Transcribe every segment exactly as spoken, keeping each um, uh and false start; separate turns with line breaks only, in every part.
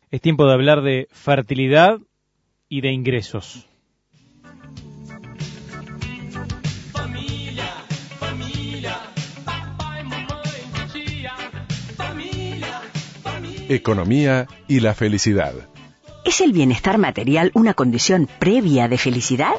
Es tiempo de hablar de fertilidad y de ingresos.
Familia, familia, papá y mamá y tía, familia, familia.
Economía y la felicidad.
¿Es el bienestar material una condición previa de felicidad?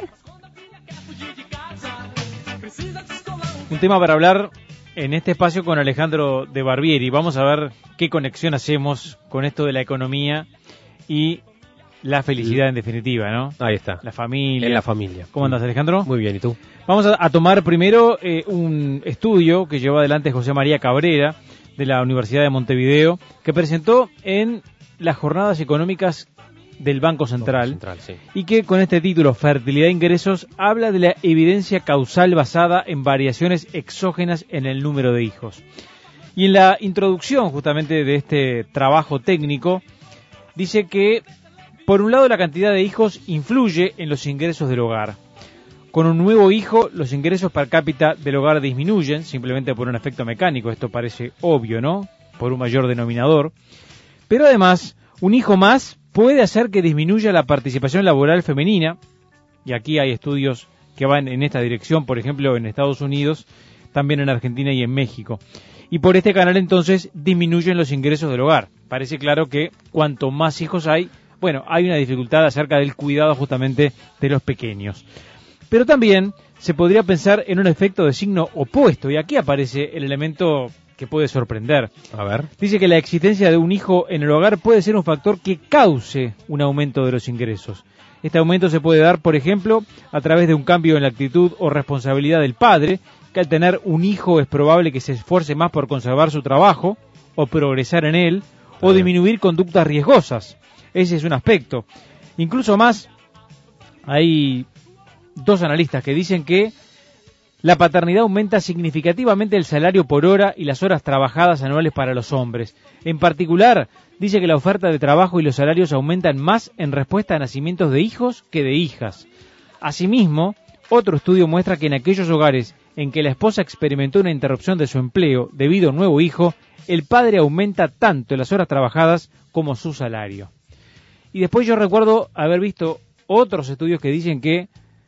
Un tema para hablar en este espacio con Alejandro de Barbieri. Vamos a ver qué conexión hacemos con esto de la economía y la felicidad en definitiva, ¿no?
Ahí está.
La familia.
En la familia.
¿Cómo andas, Alejandro?
Muy bien, ¿y tú?
Vamos a, a tomar primero eh, un estudio que llevó adelante José María Cabrera de la Universidad de Montevideo, que presentó en las jornadas económicas del Banco Central,
Banco Central, sí.
Y que con este título, Fertilidad e Ingresos, habla de la evidencia causal basada en variaciones exógenas en el número de hijos. Y en la introducción justamente de este trabajo técnico, dice que, por un lado, la cantidad de hijos influye en los ingresos del hogar. Con un nuevo hijo, los ingresos per cápita del hogar disminuyen, simplemente por un efecto mecánico. Esto parece obvio, ¿no? Por un mayor denominador. Pero además, un hijo más puede hacer que disminuya la participación laboral femenina, y aquí hay estudios que van en esta dirección, por ejemplo, en Estados Unidos, también en Argentina y en México. Y por este canal, entonces, disminuyen los ingresos del hogar. Parece claro que cuanto más hijos hay, bueno, hay una dificultad acerca del cuidado justamente de los pequeños. Pero también se podría pensar en un efecto de signo opuesto, y aquí aparece el elemento que puede sorprender.
A ver.
Dice que la existencia de un hijo en el hogar puede ser un factor que cause un aumento de los ingresos. Este aumento se puede dar, por ejemplo, a través de un cambio en la actitud o responsabilidad del padre, que al tener un hijo es probable que se esfuerce más por conservar su trabajo, o progresar en él, o disminuir conductas riesgosas. Ese es un aspecto. Incluso más, hay dos analistas que dicen que la paternidad aumenta significativamente el salario por hora y las horas trabajadas anuales para los hombres. En particular, dice que la oferta de trabajo y los salarios aumentan más en respuesta a nacimientos de hijos que de hijas. Asimismo, otro estudio muestra que en aquellos hogares en que la esposa experimentó una interrupción de su empleo debido a un nuevo hijo, el padre aumenta tanto las horas trabajadas como su salario. Y después yo recuerdo haber visto otros estudios que dicen que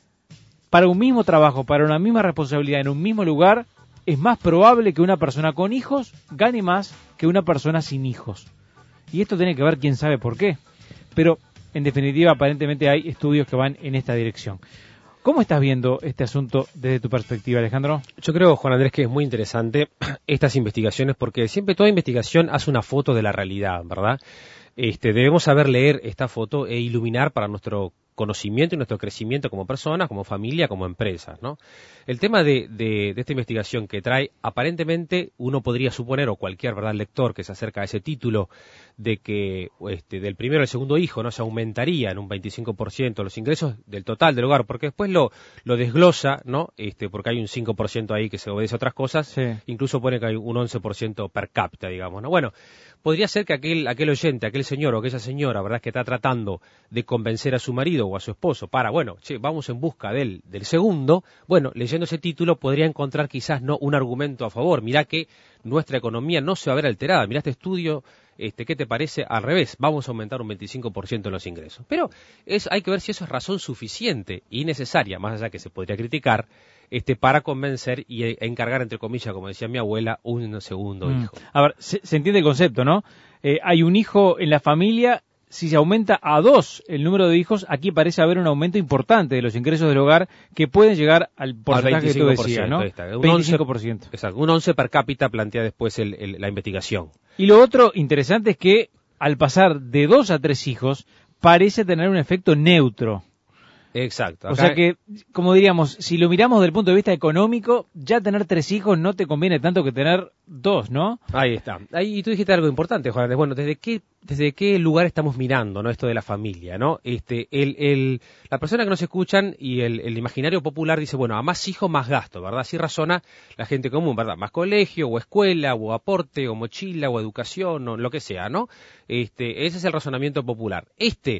para un mismo trabajo, para una misma responsabilidad en un mismo lugar, es más probable que una persona con hijos gane más que una persona sin hijos. Y esto tiene que ver quién sabe por qué. Pero, en definitiva, aparentemente hay estudios que van en esta dirección. ¿Cómo estás viendo este asunto desde tu perspectiva, Alejandro?
Yo creo, Juan Andrés, que es muy interesante estas investigaciones, porque siempre toda investigación hace una foto de la realidad, ¿verdad? Este, debemos saber leer esta foto e iluminar para nuestro conocimiento y nuestro crecimiento como personas, como familia, como empresas, ¿no? El tema de, de, de esta investigación que trae, aparentemente uno podría suponer, o cualquier verdad lector que se acerca a ese título, de que este, del primero al segundo hijo no se aumentaría en un veinticinco por ciento los ingresos del total del hogar, porque después lo, lo desglosa, ¿no? Este, porque hay un cinco por ciento ahí que se obedece a otras cosas,
sí.
Incluso pone que hay un once por ciento per cápita, digamos, ¿no? Bueno, podría ser que aquel, aquel oyente, aquel señor o aquella señora, ¿verdad?, que está tratando de convencer a su marido o a su esposo para, bueno, che, vamos en busca del, del segundo, bueno, leyendo ese título podría encontrar quizás no un argumento a favor. Mirá que nuestra economía no se va a ver alterada, mirá este estudio, este, ¿qué te parece? Al revés, vamos a aumentar un veinticinco por ciento en los ingresos. Pero es, hay que ver si eso es razón suficiente y necesaria, más allá que se podría criticar, este, para convencer y e, encargar, entre comillas, como decía mi abuela, un segundo
mm.
hijo.
A ver, se, se entiende el concepto, ¿no? Eh, hay un hijo en la familia. Si se aumenta a dos el número de hijos, aquí parece haber un aumento importante de los ingresos del hogar que pueden llegar al porcentaje que tú decías, ¿no? veinticinco por ciento.
Exacto, un once per cápita plantea después el, el, la investigación.
Y lo otro interesante es que al pasar de dos a tres hijos parece tener un efecto neutro.
Exacto.
Acá... O sea que, como diríamos, si lo miramos desde el punto de vista económico, ya tener tres hijos no te conviene tanto que tener dos, ¿no?
Ahí está. Ahí, y tú dijiste algo importante, Juan Andrés. Bueno, ¿desde qué, desde qué lugar estamos mirando, no, esto de la familia, no? Este, el, el, la persona que nos escuchan y el, el imaginario popular dice, bueno, a más hijos, más gasto, ¿verdad? Así razona la gente común, ¿verdad? Más colegio, o escuela, o aporte, o mochila, o educación, o lo que sea, ¿no? Este, ese es el razonamiento popular. Este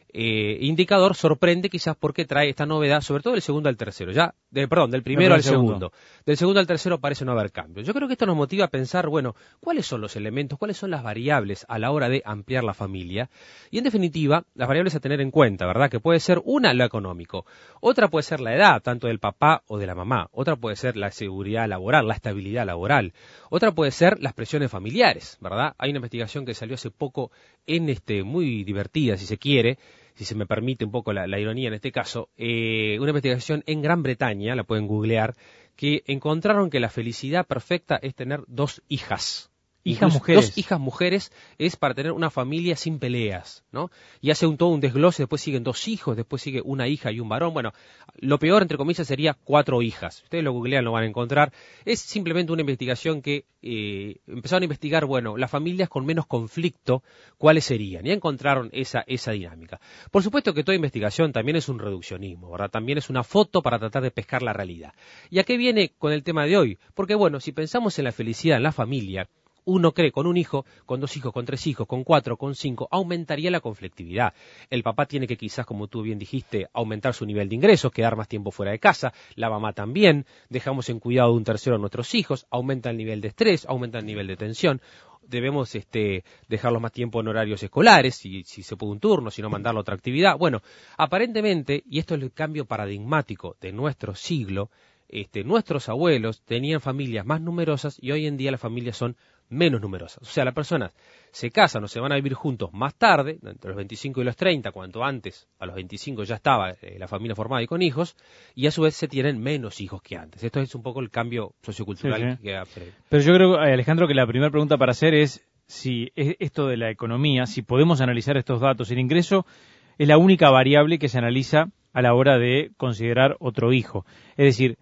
eh, indicador sorprende quizás porque trae esta novedad, sobre todo del segundo al tercero, ya, de, perdón, del primero
No,
al
del segundo.
segundo. Del segundo al tercero parece no haber cambio. Yo creo que esto nos motiva a pensar, bueno, ¿cuáles son los elementos, cuáles son las variables a la hora de ampliar la familia? Y en definitiva, las variables a tener en cuenta, ¿verdad? Que puede ser una, lo económico, otra puede ser la edad, tanto del papá o de la mamá, otra puede ser la seguridad laboral, la estabilidad laboral, otra puede ser las presiones familiares, ¿verdad? Hay una investigación que salió hace poco en este, muy divertida, si se quiere, si se me permite un poco la, la ironía en este caso, eh, una investigación en Gran Bretaña, la pueden googlear, que encontraron que la felicidad perfecta es tener dos hijas.
Hijas
Incluso
mujeres.
Dos hijas mujeres es para tener una familia sin peleas, ¿no? Y hace un todo un desglose, después siguen dos hijos, después sigue una hija y un varón. Bueno, lo peor, entre comillas, sería cuatro hijas. Ustedes lo googlean, lo van a encontrar. Es simplemente una investigación que eh, empezaron a investigar, bueno, las familias con menos conflicto, ¿cuáles serían? Y encontraron esa, esa dinámica. Por supuesto que toda investigación también es un reduccionismo, ¿verdad? También es una foto para tratar de pescar la realidad. ¿Y a qué viene con el tema de hoy? Porque, bueno, si pensamos en la felicidad en la familia, uno cree con un hijo, con dos hijos, con tres hijos, con cuatro, con cinco, aumentaría la conflictividad. El papá tiene que quizás, como tú bien dijiste, aumentar su nivel de ingresos, quedar más tiempo fuera de casa, la mamá también, dejamos en cuidado de un tercero a nuestros hijos, aumenta el nivel de estrés, aumenta el nivel de tensión. Debemos este, dejarlos más tiempo en horarios escolares, si, si se puede un turno, si no mandarlo a otra actividad. Bueno, aparentemente, y esto es el cambio paradigmático de nuestro siglo, este, nuestros abuelos tenían familias más numerosas y hoy en día las familias son menos numerosas. O sea, las personas se casan o se van a vivir juntos más tarde, entre los veinticinco y los treinta, cuanto antes, a los veinticinco ya estaba eh, la familia formada y con hijos, y a su vez se tienen menos hijos que antes. Esto es un poco el cambio sociocultural.
Sí, sí.
que ha pre-
Pero yo creo, eh, Alejandro, que la primera pregunta para hacer es si es esto de la economía, si podemos analizar estos datos. El ingreso es la única variable que se analiza a la hora de considerar otro hijo. Es decir,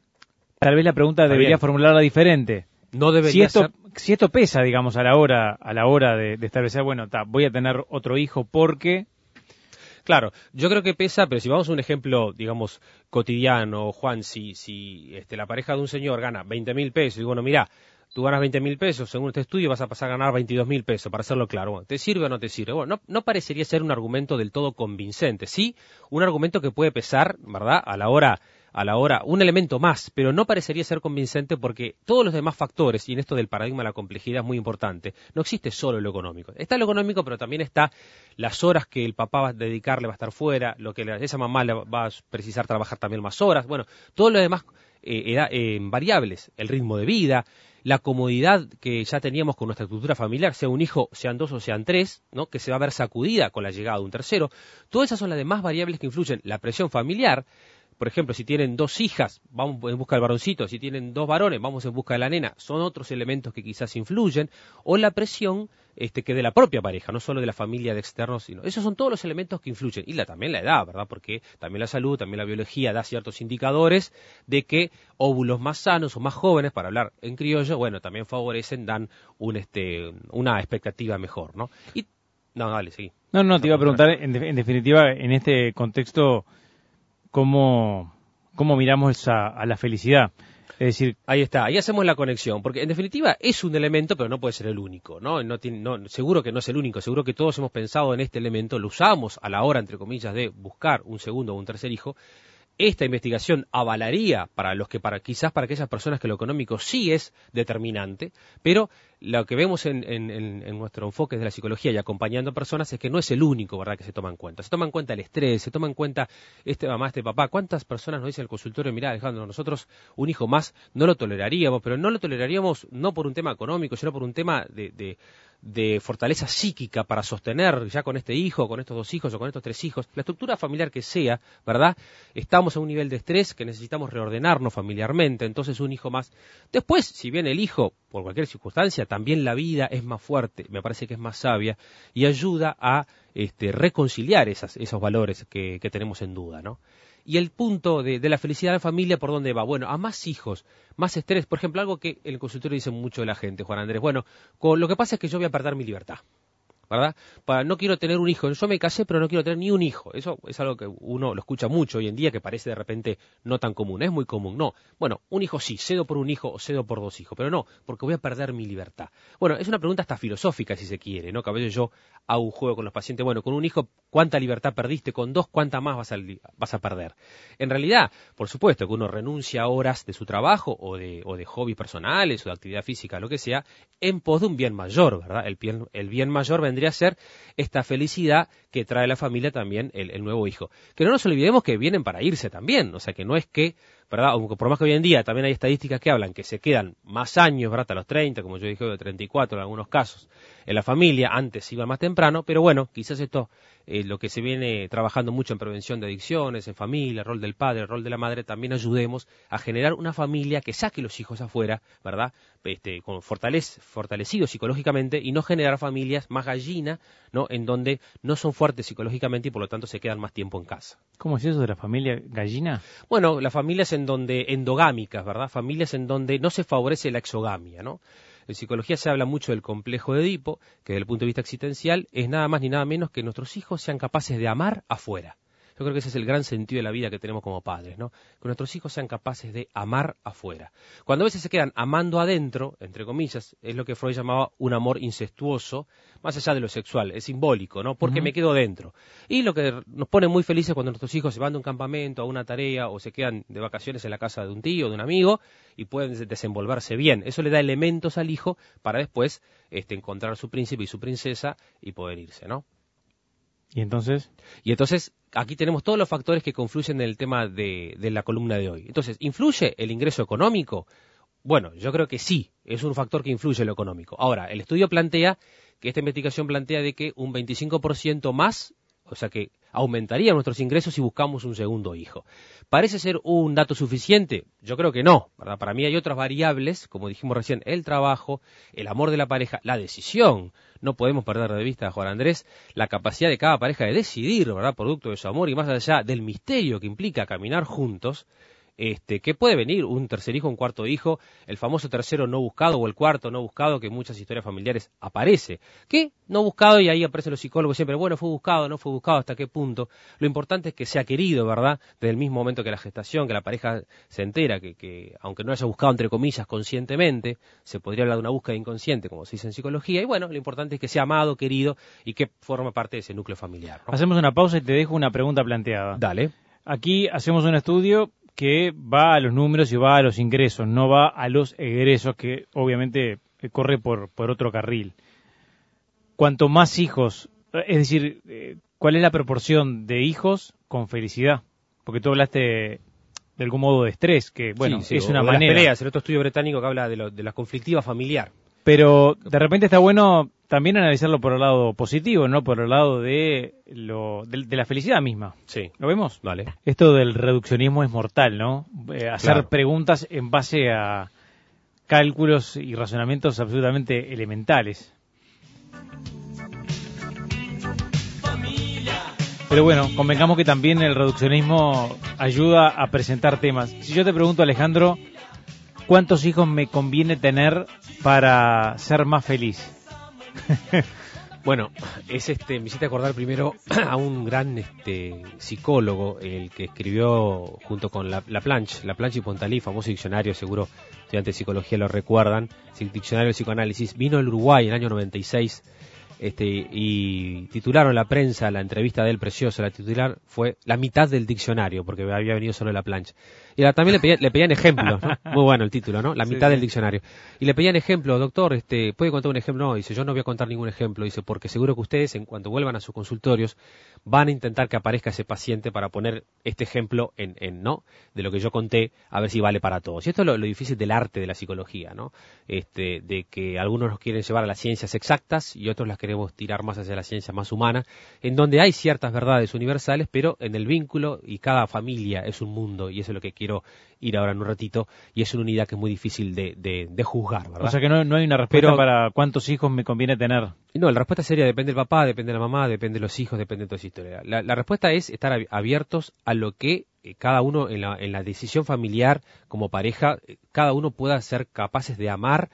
tal vez la pregunta
Está
debería
bien.
formularla diferente.
No debería
Si esto,
ser...
si esto pesa, digamos, a la hora, a la hora de, de establecer, bueno, ta, voy a tener otro hijo porque...
Claro, yo creo que pesa, pero si vamos a un ejemplo, digamos, cotidiano, Juan, si, si este, la pareja de un señor gana veinte mil pesos, y bueno, mira, tú ganas veinte mil pesos, según este estudio vas a pasar a ganar veintidós mil pesos, para hacerlo claro. Bueno, ¿te sirve o no te sirve? Bueno, no, no parecería ser un argumento del todo convincente, sí, un argumento que puede pesar, ¿verdad?, a la hora... a la hora, un elemento más, pero no parecería ser convincente porque todos los demás factores, y en esto del paradigma de la complejidad es muy importante, no existe solo lo económico. Está lo económico, pero también está las horas que el papá va a dedicarle, va a estar fuera, lo que la, esa mamá le va a precisar trabajar también más horas, bueno, todo lo demás eh, era, eh, variables, el ritmo de vida, la comodidad que ya teníamos con nuestra estructura familiar, sea un hijo, sean dos o sean tres, ¿no?, que se va a ver sacudida con la llegada de un tercero. Todas esas son las demás variables que influyen, la presión familiar. Por ejemplo, si tienen dos hijas, vamos en busca del varoncito, si tienen dos varones, vamos en busca de la nena, son otros elementos que quizás influyen, o la presión este, que de la propia pareja, no solo de la familia de externos, sino esos son todos los elementos que influyen, y la, también la edad, ¿verdad? Porque también la salud, también la biología da ciertos indicadores de que óvulos más sanos o más jóvenes, para hablar en criollo, bueno, también favorecen, dan un, este, una expectativa mejor, ¿no? Y, no, dale, sí.
No, no, te iba a preguntar, en, de- en definitiva, en este contexto, ¿cómo, cómo miramos a, a la felicidad? Es decir,
Ahí está, ahí hacemos la conexión, porque en definitiva es un elemento, pero no puede ser el único, ¿no? No tiene, no, seguro que no es el único, seguro que todos hemos pensado en este elemento, lo usamos a la hora, entre comillas, de buscar un segundo o un tercer hijo. Esta investigación avalaría para los que, para quizás para aquellas personas que lo económico sí es determinante, pero lo que vemos en, en, en, en nuestro enfoque de la psicología y acompañando a personas es que no es el único, ¿verdad?, que se toma en cuenta. Se toma en cuenta el estrés, se toma en cuenta este mamá, este papá. ¿Cuántas personas nos dicen en el consultorio, mirá, Alejandro, nosotros un hijo más no lo toleraríamos, pero no lo toleraríamos no por un tema económico, sino por un tema de, de de fortaleza psíquica para sostener ya con este hijo, con estos dos hijos o con estos tres hijos, la estructura familiar que sea, ¿verdad? Estamos a un nivel de estrés que necesitamos reordenarnos familiarmente, entonces un hijo más. Después, si viene el hijo, por cualquier circunstancia, también la vida es más fuerte, me parece que es más sabia y ayuda a este, reconciliar esas, esos valores que, que tenemos en duda, ¿no? Y el punto de, de la felicidad de la familia, ¿por dónde va? Bueno, a más hijos, más estrés. Por ejemplo, algo que en el consultorio dice mucho la gente, Juan Andrés. Bueno, con, lo que pasa es que yo voy a perder mi libertad. ¿verdad? Para, no quiero tener un hijo, yo me casé pero no quiero tener ni un hijo. Eso es algo que uno lo escucha mucho hoy en día, que parece de repente no tan común, es muy común. No, bueno, un hijo sí, cedo por un hijo o cedo por dos hijos, pero no, porque voy a perder mi libertad. Bueno, es una pregunta hasta filosófica si se quiere, ¿no? Que a veces yo hago un juego con los pacientes, bueno, con un hijo, ¿cuánta libertad perdiste? Con dos, ¿cuánta más vas a, vas a perder? En realidad, por supuesto que uno renuncia a horas de su trabajo o de, o de hobbies personales o de actividad física, lo que sea, en pos de un bien mayor, ¿verdad? El bien, el bien mayor vendría a ser esta felicidad que trae la familia también el, el nuevo hijo. Que no nos olvidemos que vienen para irse también, o sea que no es que, ¿verdad? Aunque por más que hoy en día también hay estadísticas que hablan que se quedan más años, ¿verdad? Hasta los treinta, como yo dije, de treinta y cuatro en algunos casos, en la familia, antes iban más temprano, pero bueno, quizás esto eh, lo que se viene trabajando mucho en prevención de adicciones, en familia, el rol del padre, el rol de la madre, también ayudemos a generar una familia que saque los hijos afuera, ¿verdad? Este, con fortalec fortalecidos psicológicamente y no generar familias más gallinas, ¿no? En donde no son fuertes psicológicamente y por lo tanto se quedan más tiempo en casa.
¿Cómo es eso de la familia gallina?
Bueno, las familias en donde endogámicas, ¿verdad? Familias en donde no se favorece la exogamia, ¿no? En psicología se habla mucho del complejo de Edipo, que desde el punto de vista existencial es nada más ni nada menos que nuestros hijos sean capaces de amar afuera. Yo creo que ese es el gran sentido de la vida que tenemos como padres, ¿no? Que nuestros hijos sean capaces de amar afuera. Cuando a veces se quedan amando adentro, entre comillas, es lo que Freud llamaba un amor incestuoso, más allá de lo sexual, es simbólico, ¿no? Porque uh-huh. me quedo dentro. Y lo que nos pone muy felices cuando nuestros hijos se van de un campamento a una tarea o se quedan de vacaciones en la casa de un tío, de un amigo, y pueden desenvolverse bien. Eso le da elementos al hijo para después este, encontrar su príncipe y su princesa y poder irse, ¿no?
¿Y entonces?
Y entonces, aquí tenemos todos los factores que confluyen en el tema de, de la columna de hoy. Entonces, ¿influye el ingreso económico? Bueno, yo creo que sí, es un factor que influye en lo económico. Ahora, el estudio plantea, que esta investigación plantea de que un veinticinco por ciento más, o sea que aumentaría nuestros ingresos si buscamos un segundo hijo. ¿Parece ser un dato suficiente? Yo creo que no, ¿verdad? Para mí hay otras variables, como dijimos recién, el trabajo, el amor de la pareja, la decisión. No podemos perder de vista, Juan Andrés, la capacidad de cada pareja de decidir, ¿verdad? Producto de su amor y más allá del misterio que implica caminar juntos, este, que puede venir un tercer hijo, un cuarto hijo, el famoso tercero no buscado o el cuarto no buscado que en muchas historias familiares aparece. ¿Qué? No buscado, y ahí aparecen los psicólogos siempre, bueno, fue buscado, no fue buscado, hasta qué punto. Lo importante es que sea querido, ¿verdad? Desde el mismo momento que la gestación, que la pareja se entera, que, que aunque no haya buscado, entre comillas, conscientemente, se podría hablar de una búsqueda inconsciente, como se dice en psicología, y bueno, lo importante es que sea amado, querido, y que forme parte de ese núcleo familiar, ¿no?
Hacemos una pausa y te dejo una pregunta planteada.
Dale.
Aquí hacemos un estudio que va a los números y va a los ingresos, no va a los egresos, que obviamente corre por, por otro carril. Cuanto más hijos, es decir, ¿cuál es la proporción de hijos con felicidad? Porque tú hablaste de algún modo de estrés, que bueno,
sí, sí,
es
o,
una
o
manera.
Las peleas, el otro estudio británico que habla de, lo, de la conflictiva familiar.
Pero de repente está bueno también analizarlo por el lado positivo, no por el lado de lo de, de la felicidad misma.
Sí.
¿Lo vemos?
Vale.
Esto del reduccionismo es mortal, ¿no? Eh, hacer
Claro.
preguntas en base a cálculos y razonamientos absolutamente elementales. Pero bueno, convengamos que también el reduccionismo ayuda a presentar temas. Si yo te pregunto, Alejandro, ¿cuántos hijos me conviene tener para ser más feliz?
Bueno, es este, me hiciste acordar primero a un gran este, psicólogo, el que escribió junto con la, la Planche, la Planche y Pontalí, famoso diccionario, seguro estudiantes de psicología lo recuerdan, diccionario de psicoanálisis, vino al Uruguay en el año noventa y seis, este, y titularon la prensa, la entrevista de él preciosa, la titular fue La mitad del diccionario, porque había venido solo de la Planche. Y la, también le pedían, le pedían ejemplos, ¿no? Muy bueno el título, ¿no? La mitad sí, del sí. diccionario. Y le pedían ejemplos, doctor, este, ¿puede contar un ejemplo? No, dice, yo no voy a contar ningún ejemplo, dice, porque seguro que ustedes, en cuanto vuelvan a sus consultorios, van a intentar que aparezca ese paciente para poner este ejemplo en, en ¿no? De lo que yo conté, a ver si vale para todos. Y esto es lo, lo difícil del arte de la psicología, ¿no? Este, de que algunos nos quieren llevar a las ciencias exactas y otros las queremos tirar más hacia la ciencia más humana, en donde hay ciertas verdades universales, pero en el vínculo, y cada familia es un mundo, y eso es lo que quiero ir ahora en un ratito, y es una unidad que es muy difícil de, de, de juzgar, ¿verdad?
O sea que no, no hay una respuesta
Pero,
para cuántos hijos me conviene tener.
No, la respuesta sería depende del papá, depende de la mamá, depende de los hijos, depende de toda esa historia. La, la respuesta es estar abiertos a lo que eh, cada uno en la, en la decisión familiar, como pareja, eh, cada uno pueda ser capaces de amar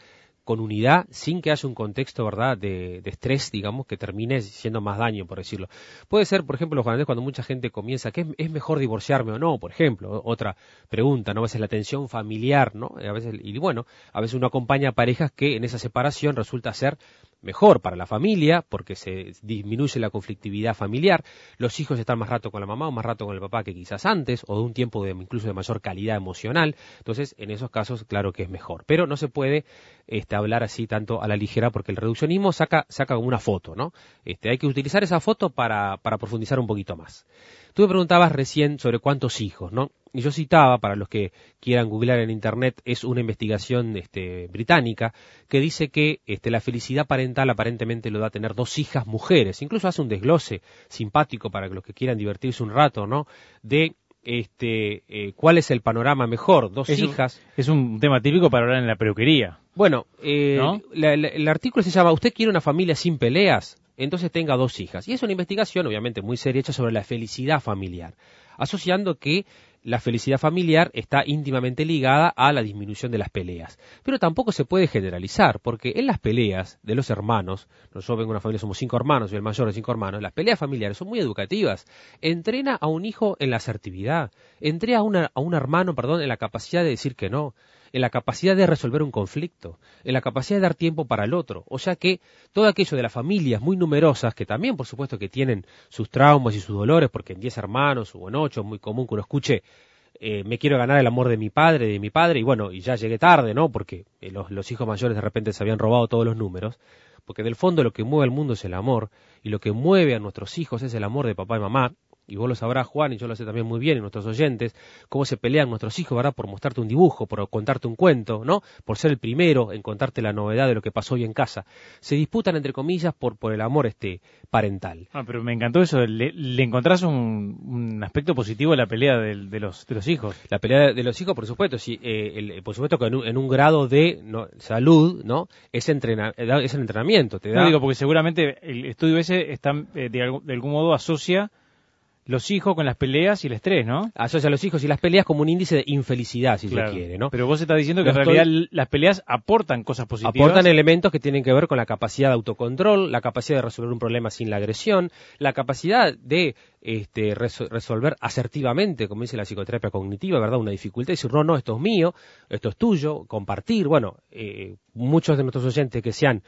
con unidad, sin que haya un contexto, ¿verdad?, de, de estrés, digamos, que termine siendo más daño, por decirlo. Puede ser, por ejemplo, Juan Andrés, cuando mucha gente comienza, ¿qué es, es mejor divorciarme o no? Por ejemplo, otra pregunta, ¿no? A veces la tensión familiar, ¿no? A veces, y bueno, a veces uno acompaña a parejas que en esa separación resulta ser mejor para la familia, porque se disminuye la conflictividad familiar, los hijos están más rato con la mamá o más rato con el papá que quizás antes, o de un tiempo de, incluso de mayor calidad emocional, entonces en esos casos claro que es mejor, pero no se puede este, hablar así tanto a la ligera, porque el reduccionismo saca, saca como una foto, ¿no? Este, hay que utilizar esa foto para, para profundizar un poquito más. Tú me preguntabas recién sobre cuántos hijos, ¿no? Y yo citaba, para los que quieran googlear en internet, es una investigación este, británica que dice que este, la felicidad parental aparentemente lo da a tener dos hijas mujeres. Incluso hace un desglose simpático para los que quieran divertirse un rato, ¿no? De este, eh, cuál es el panorama mejor, dos
es
hijas.
Un, es un tema típico para hablar en la peluquería.
Bueno, eh,
¿no?
la, la, el artículo se llama ¿Usted quiere una familia sin peleas? Entonces tenga dos hijas. Y es una investigación, obviamente, muy seria, hecha sobre la felicidad familiar, asociando que la felicidad familiar está íntimamente ligada a la disminución de las peleas. Pero tampoco se puede generalizar, porque en las peleas de los hermanos, nosotros vengo de una familia, somos cinco hermanos, soy el mayor de cinco hermanos, las peleas familiares son muy educativas. Entrena a un hijo en la asertividad, entrena a, una, a un hermano, perdón, en la capacidad de decir que no, en la capacidad de resolver un conflicto, en la capacidad de dar tiempo para el otro. O sea que todo aquello de las familias muy numerosas, que también por supuesto que tienen sus traumas y sus dolores, porque en diez hermanos o en ocho es muy común que uno escuche eh, me quiero ganar el amor de mi padre, de mi padre, y bueno, y ya llegué tarde, ¿no? Porque eh, los, los hijos mayores de repente se habían robado todos los números, porque del fondo lo que mueve al mundo es el amor, y lo que mueve a nuestros hijos es el amor de papá y mamá. Y vos lo sabrás, Juan, y yo lo sé también muy bien, y nuestros oyentes, cómo se pelean nuestros hijos, ¿verdad?, por mostrarte un dibujo, por contarte un cuento, ¿no?, por ser el primero en contarte la novedad de lo que pasó hoy en casa. Se disputan, entre comillas, por, por el amor este parental.
Ah, pero me encantó eso, le, le encontrás un, un aspecto positivo a la pelea de, de, los, de los hijos.
La pelea de los hijos, por supuesto, sí, eh, el, por supuesto que en un, en un grado de no, salud, ¿no?, es, entrena, es el entrenamiento. Te da...
No digo, porque seguramente el estudio ese está, eh, de, algún, de algún modo asocia los hijos con las peleas y el estrés, ¿no?
Asocia a los hijos y las peleas como un índice de infelicidad, si
claro,
se quiere, ¿no?
Pero vos estás diciendo que
no
en
estoy...
realidad las peleas aportan cosas positivas.
Aportan elementos que tienen que ver con la capacidad de autocontrol, la capacidad de resolver un problema sin la agresión, la capacidad de este, res resolver asertivamente, como dice la psicoterapia cognitiva, ¿verdad? Una dificultad, decir, no, no, esto es mío, esto es tuyo, compartir. Bueno, eh, muchos de nuestros oyentes que sean,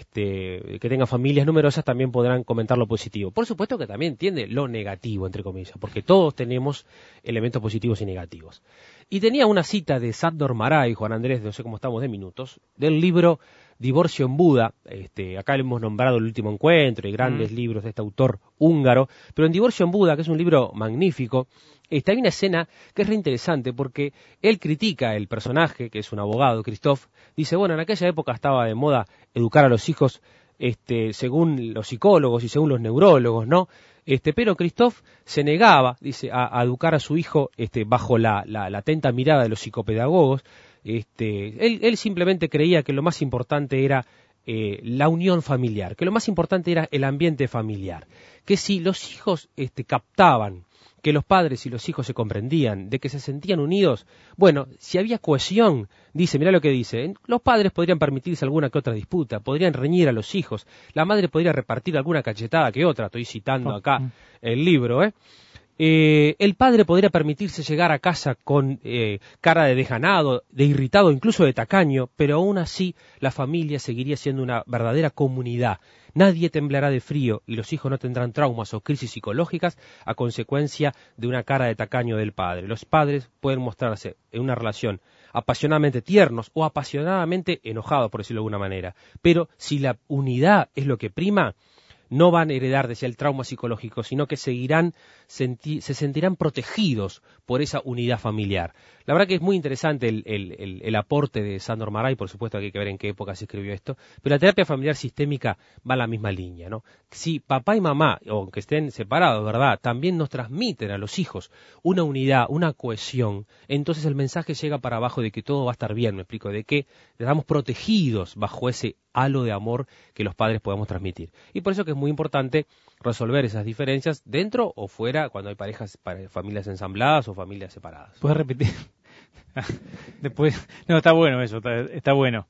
este, que tengan familias numerosas también podrán comentar lo positivo. Por supuesto que también entiende lo negativo, entre comillas, porque todos tenemos elementos positivos y negativos. Y tenía una cita de Sándor Márai, Juan Andrés, no sé cómo estamos de minutos, del libro Divorcio en Buda. Este, acá le hemos nombrado El último encuentro y grandes mm. libros de este autor húngaro, pero en Divorcio en Buda, que es un libro magnífico, este, hay una escena que es re interesante porque él critica el personaje, que es un abogado, Christoph, dice, bueno, en aquella época estaba de moda educar a los hijos este, según los psicólogos y según los neurólogos, ¿no? Este, pero Christoph se negaba, dice, a, a educar a su hijo este, bajo la, la, la atenta mirada de los psicopedagogos. Este, él, él simplemente creía que lo más importante era eh, la unión familiar, que lo más importante era el ambiente familiar, que si los hijos este, captaban que los padres y los hijos se comprendían, de que se sentían unidos, bueno, si había cohesión, dice, mirá lo que dice, los padres podrían permitirse alguna que otra disputa, podrían reñir a los hijos, la madre podría repartir alguna cachetada que otra, estoy citando acá el libro, ¿eh? Eh, el padre podría permitirse llegar a casa con eh, cara de desganado, de irritado, incluso de tacaño, pero aún así la familia seguiría siendo una verdadera comunidad. Nadie temblará de frío y los hijos no tendrán traumas o crisis psicológicas a consecuencia de una cara de tacaño del padre. Los padres pueden mostrarse en una relación apasionadamente tiernos o apasionadamente enojados, por decirlo de alguna manera. Pero si la unidad es lo que prima, no van a heredar, decía, el trauma psicológico, sino que seguirán, senti se sentirán protegidos por esa unidad familiar. La verdad que es muy interesante el, el, el, el aporte de Sándor Márai, por supuesto que hay que ver en qué época se escribió esto, pero la terapia familiar sistémica va en la misma línea, ¿no? Si papá y mamá, aunque estén separados, ¿verdad?, también nos transmiten a los hijos una unidad, una cohesión, entonces el mensaje llega para abajo de que todo va a estar bien, me explico, de que estamos protegidos bajo ese halo de amor que los padres podemos transmitir. Y por eso que es muy importante resolver esas diferencias dentro o fuera cuando hay parejas, para familias ensambladas o familias separadas.
¿Puedes repetir? Después, no, está bueno eso, está, está bueno.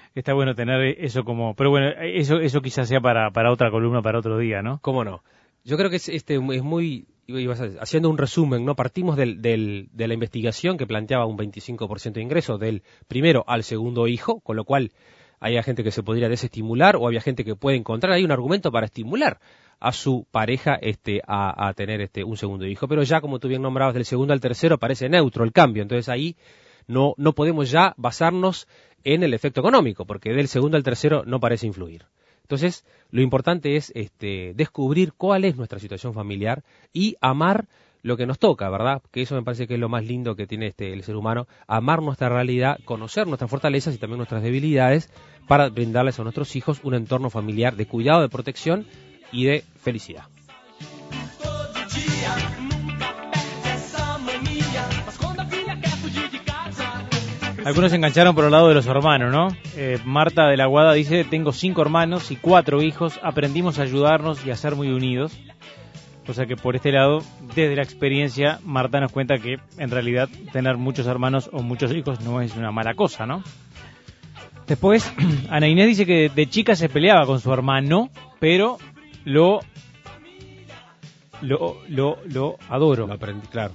está bueno tener eso como... Pero bueno, eso eso quizás sea para, para otra columna, para otro día, ¿no?
¿Cómo no? Yo creo que es, este, es muy... Ibas a- haciendo un resumen, ¿no? Partimos del, del, de la investigación que planteaba un veinticinco por ciento de ingresos del primero al segundo hijo, con lo cual había gente que se podría desestimular o había gente que puede encontrar ahí un argumento para estimular a su pareja este, a, a tener este, un segundo hijo. Pero ya, como tú bien nombrabas, del segundo al tercero parece neutro el cambio. Entonces ahí no, no podemos ya basarnos en el efecto económico, porque del segundo al tercero no parece influir. Entonces, lo importante es este, descubrir cuál es nuestra situación familiar y amar lo que nos toca, ¿verdad? Que eso me parece que es lo más lindo que tiene este, el ser humano, amar nuestra realidad, conocer nuestras fortalezas y también nuestras debilidades para brindarles a nuestros hijos un entorno familiar de cuidado, de protección y de felicidad.
Todo dia, nunca perde essa mania. Mas quando a filha quer fugir de casa,
Algunos se engancharon por el lado de los hermanos, ¿no? Eh, Marta de la Guada dice, tengo cinco hermanos y cuatro hijos, aprendimos a ayudarnos y a ser muy unidos. O sea que por este lado, desde la experiencia, Marta nos cuenta que en realidad tener muchos hermanos o muchos hijos no es una mala cosa, ¿no? Después, Ana Inés dice que de chica se peleaba con su hermano, pero lo lo lo, lo adoro.
Lo aprendí, claro.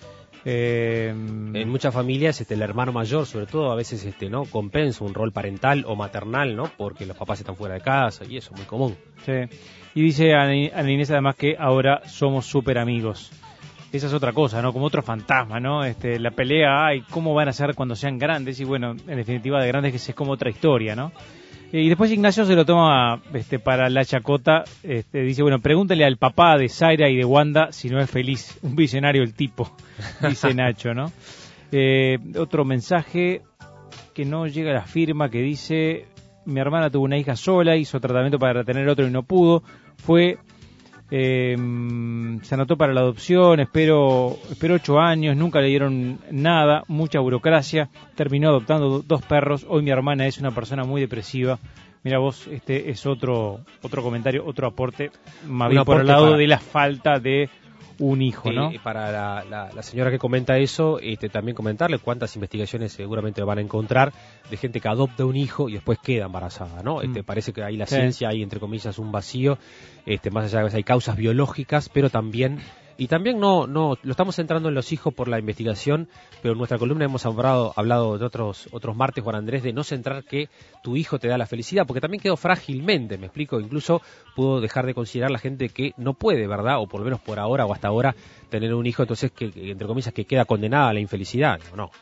Eh,
En muchas familias, este, el hermano mayor, sobre todo, a veces, este, no, compensa un rol parental o maternal, ¿no? Porque los papás están fuera de casa y eso es muy común.
sí. Y dice Ana Ana Inés además que ahora somos súper amigos. Esa es otra cosa, ¿no? Como otro fantasma, ¿no? Este, la pelea, ay, ¿cómo van a ser cuando sean grandes? Y bueno, en definitiva, de grandes que es como otra historia, ¿no? Y después Ignacio se lo toma este, para la chacota. Este, dice, bueno, pregúntale al papá de Zaira y de Wanda si no es feliz. Un visionario el tipo, dice Nacho, ¿no? Eh, otro mensaje que no llega a la firma que dice, mi hermana tuvo una hija sola, hizo tratamiento para tener otro y no pudo. Fue... Eh, se anotó para la adopción, espero, espero ocho años, nunca le dieron nada, mucha burocracia, terminó adoptando do- dos perros, hoy mi hermana es una persona muy depresiva. Mira vos, este es otro otro comentario, otro aporte, más
Un
bien por el
aporte
lado
para-
de la falta de un hijo, ¿no?
Eh, para la, la- la señora que comenta eso, este, también comentarle cuántas investigaciones seguramente van a encontrar de gente que adopta un hijo y después queda embarazada, ¿no? Este,
Mm.
parece que ahí la
Sí.
ciencia hay, entre comillas, un vacío, este, más allá de que hay causas biológicas, pero también, y también no, no, lo estamos centrando en los hijos por la investigación, pero en nuestra columna hemos hablado, hablado de otros, otros martes, Juan Andrés, de no centrar que tu hijo te da la felicidad, porque también quedó frágilmente, me explico, incluso pudo dejar de considerar la gente que no puede, ¿verdad? O por lo menos por ahora o hasta ahora tener un hijo, entonces que, que, entre comillas, que queda condenada a la infelicidad, ¿o no?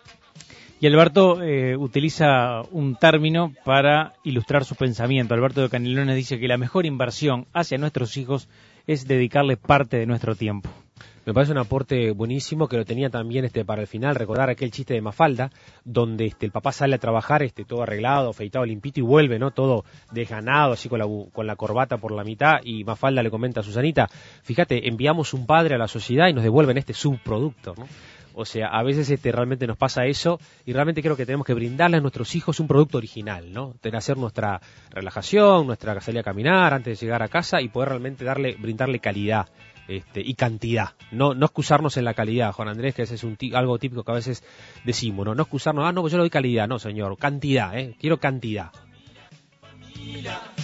Y Alberto eh, utiliza un término para ilustrar su pensamiento. Alberto de Canelones dice que la mejor inversión hacia nuestros hijos es dedicarle parte de nuestro tiempo.
Me parece un aporte buenísimo que lo tenía también este para el final, recordar aquel chiste de Mafalda, donde este el papá sale a trabajar este todo arreglado, afeitado, limpito y vuelve, ¿no? Todo desganado, así con la, bu- con la corbata por la mitad, y Mafalda le comenta a Susanita, fíjate, enviamos un padre a la sociedad y nos devuelven este subproducto, ¿no? O sea, a veces este realmente nos pasa eso y realmente creo que tenemos que brindarle a nuestros hijos un producto original, ¿no? Tener hacer nuestra relajación, nuestra salida a caminar antes de llegar a casa y poder realmente darle, brindarle calidad. Este, y cantidad, no no excusarnos en la calidad, Juan Andrés, que ese es un ti- algo típico que a veces decimos, no no excusarnos, ah, no, pues yo le doy calidad, no, señor, cantidad, ¿eh? Quiero cantidad.
família.